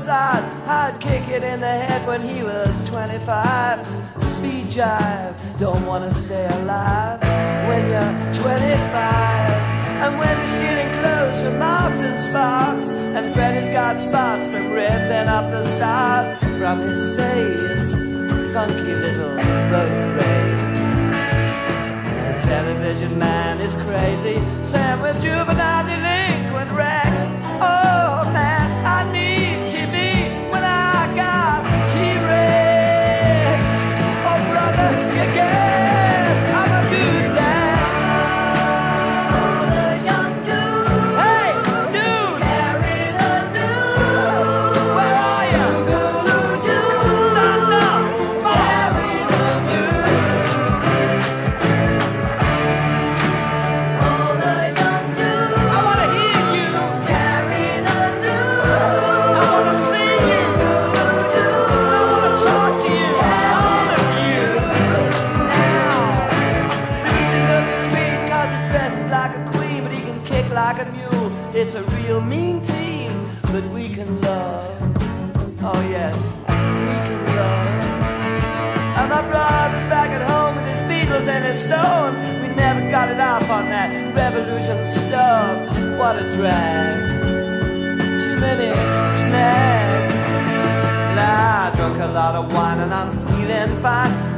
side. I'd kick it in the head when he was 25. Speed jive, don't wanna stay alive when you're 25. And when you're stealing clothes from Marks and Sparks, and Freddy's got spots from ripping up the stars from his face, funky little boat race. The television man is crazy, Sam with juvenile delinquent Rex. Oh man, I need TV when I got T-Rex. Oh brother, you get, I'm a good man. Oh, the young dude. Hey, dude, Carry the news. where are you? Stand up, come on. Carry the news. Oh, the young dude. I wanna hear you, Carry the news. I wanna see you, I wanna talk to you, all of you. Now, Lucy looking sweet 'cause he dresses like a queen, but he can kick like a mule. It's a real mean team, but we can love. Oh yes, we can love. And my brother's back at home with his Beatles and his Stones. We never got it off on that revolution stuff. What a drag. Too many snags. Nah, I drunk a lot of wine and I'm feeling fine.